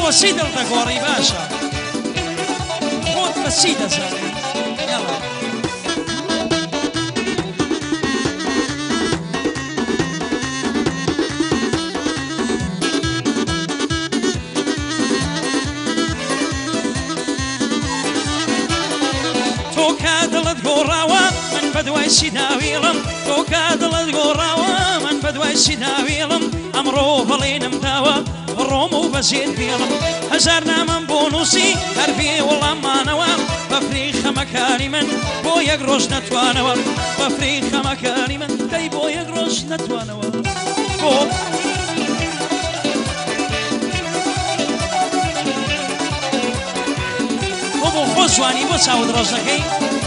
بۆچی دڵدەگۆڕی باشە خۆت بەچی دەزانێت یاڵا تۆ کا دڵت گۆڕاوە من بەدوای چی داویڵم تۆ کا دڵت گۆڕاوە من بەدوای چی داویڵم ئەمڕۆ بەڵێنم داوە ڕۆم و بەجێت بێڵم هەزار نامم بۆ نووسی هەر بێ وەڵاممانەوە بەفری خەمەکانی من بۆ یەک ڕۆژ نەتوانەوە بەفری خەمەکانی من دەی بۆ یەک ڕۆژ نەتوانەوە بۆ بۆ خۆ جوانی بۆ چاوت ڕۆژ دەکەی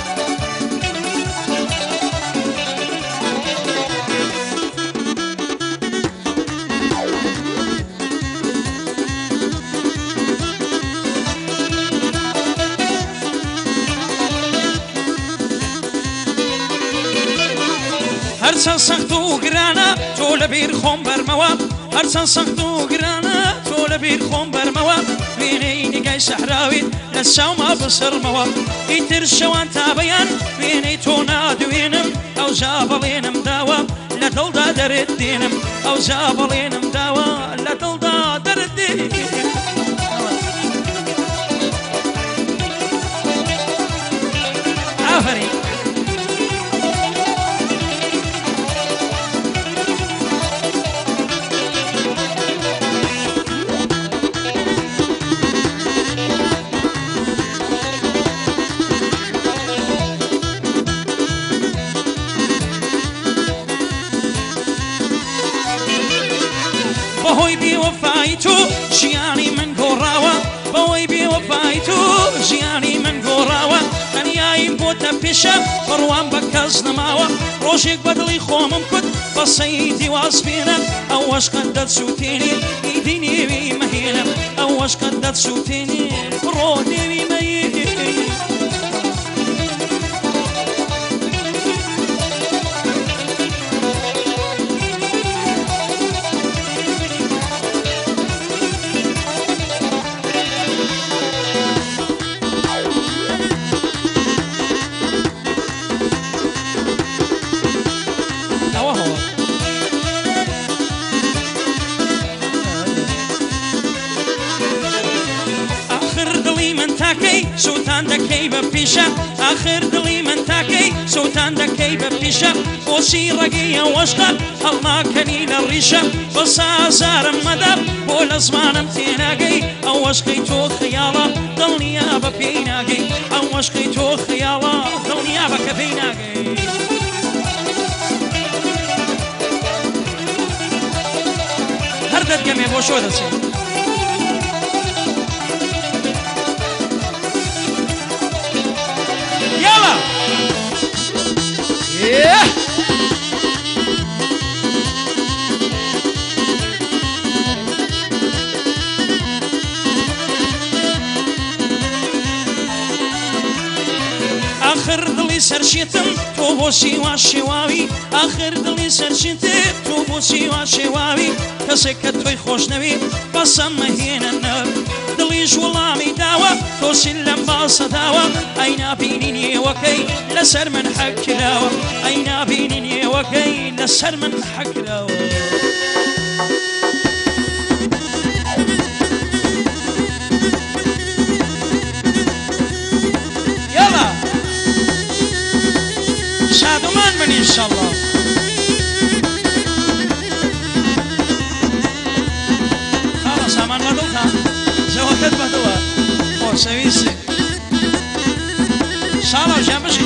هەرچەند سەخت و گرانە تۆ لەبیر خۆم بەرمەوە هەرچەند سەخت و گرانە تۆ لەبیر خۆم بەرمەوە وێنەی نیگای شەحراویت لە چاوما بسڕمەوە ئیتر شەوان تا بەیان وێنەی تۆ نادوێنم ئەوجا بەڵێنم داوە لە دڵدا دەرێت دێنم ئەوجا بەڵێنم داوە لە دڵدا دەرێت دێنم ئافەرین بەهۆی بێوەفای تۆ ژیانی من گۆڕاوە بەهۆی بێوەفای تۆ ژیانی من گۆڕاوە تەنیاییم بۆتە پێشە بڕوان بە کەس نەماوە ڕۆژێک بە دڵی خۆمم کورد بە سەیدی واسبێنە ئەوەش قەت دەتسووتێنێ ئیدی نێوی مەهێنە ئەوەش قەت دەتسووتێنێ بڕۆ نێوی مەهێنێ سوتان دەکەی بە پیشە ئاخر دڵی من تاکەی سوتان دەکەی بە پیشە بۆچی ڕێگەی ئەوەشقە هەڵناکەنی لە ڕیشە بە سازارم مەدە بۆ لە زمانم تێناگەی ئەوەشقەی تۆ خەیاڵە دڵنیا بە پێی ناگەی ئەوەشقەی تۆ خەیاڵە دڵنیا بە کە پێی ناگەی هەر دەتگەمێ بۆ شۆ دەچێت يلا آخر دڵی سەرشێتم تۆ بۆ سیوا شێواوی آخر دڵی سەرشێتم تۆ بۆ سیوا شێواوی کەسێک کە تۆی خۆش نەوێت بەسەم مەهێنە نەر دڵیش وەڵامی داوە تۆسیل لەم باسە داوە ئەی نابینی نێوەکەی لەسەر من حەکراوە ئەی نابینی نێوەکەی لەسەر من حەکراوە يلا شادومان من إن شاء الله خلاص أمان غدوها زوجت بدوها أو سويسي شالا جنبشي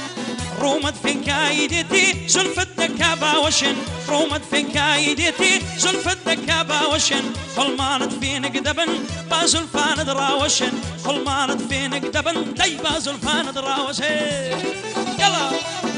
رومت فين كايدتي زلفتك باوشن رومت فين كايدتي زلفت دكا باوشن خلمانت فينك دبن بازلفان دراوشن خلمانت فينك دبن دي بازلفان دراوشن يلا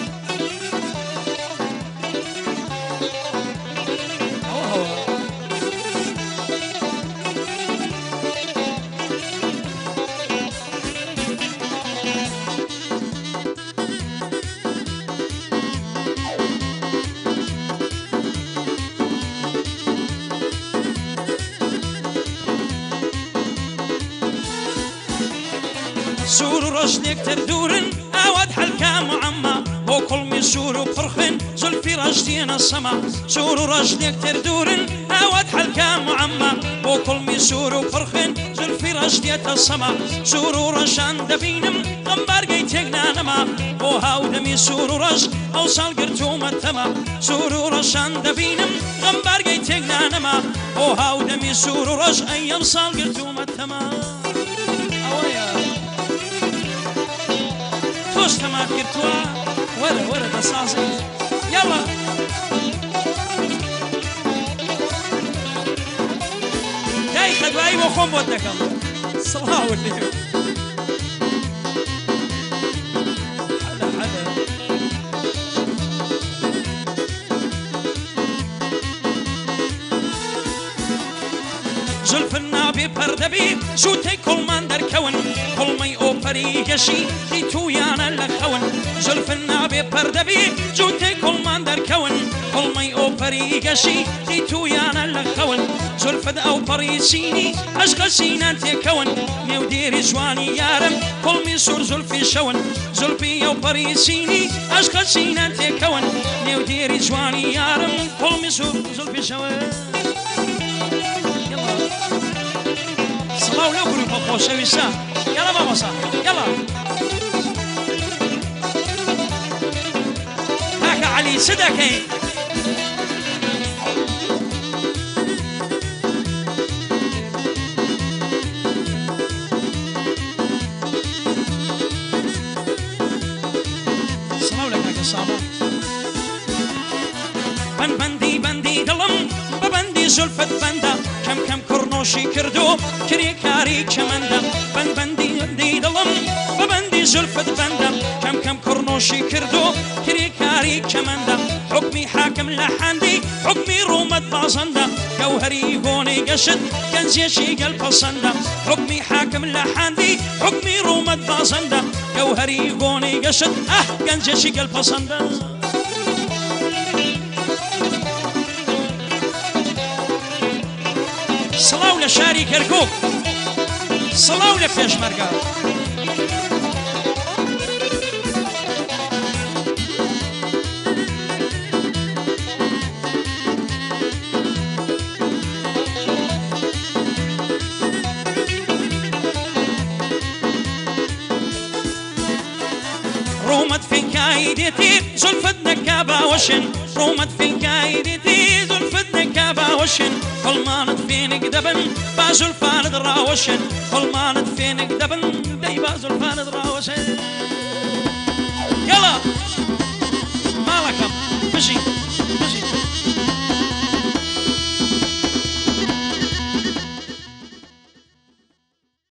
سور رجلك تردورن أود حلقة معمى وكل من سور وفرخن زلفي رجلين السما سور رجلك تردورن أود حلقة معمى وكل من سور وفرخن زلفي رجلية السما سور رجان دبينم غنبار قيتقنا نما وهاو دمي سور رج أوصل قرتوم التما سور رجان دبينم غنبار قيتقنا نما وهاو دمي سور رج أيام صال قرتوم التما توش تمام كرتوا ورا بصاصي يلا جاي خدواي وخم ودكم صلاة والليل حدا زلف النابي بردبي شوتي كل من در كون كل مي اوبري قشي دي تويانا لخون زلف النابي بردبي شوتي كل من در كون كل مي اوبري قشي دي تويانا لخون زلف او بريسيني اشغل سينان كون ميوديري جواني يارم كل مي سور زلفي شون زلفي او بريسيني اشغل سينان كون ميوديري جواني يارم كل مي سور زلفي شون صلاة لو قلوا بخوش ويسا يلا ماما صح يلا هاك علي صدقي صلاة لك هاك الصابة بندي دلم ببندي زلفت بندا كم كرنوشي كردو كري كاري كمندا بندي دلم ببندي زلفت بندا كم كرنوشي كردو كري كاري كمندا حكمي حاكم لحندي حكمي رومد بازندا جوهري بوني قشد كنزي شي قلب صندا حكمي حاكم لحندي حكمي رومد بازندا جوهري بوني قشد كنزي شي قلب صندا صلاة لشاري كركوك صلاة لفيش مرقا رومت فين كايدتي زلفت نكابة وشن رومت فين كايدتي زلفت نكابة وشن خلمانت فينك دبن بازلفان دراوشن خلمانت فينك دبن دي بازلفان دراوشن يلا مالكم مشي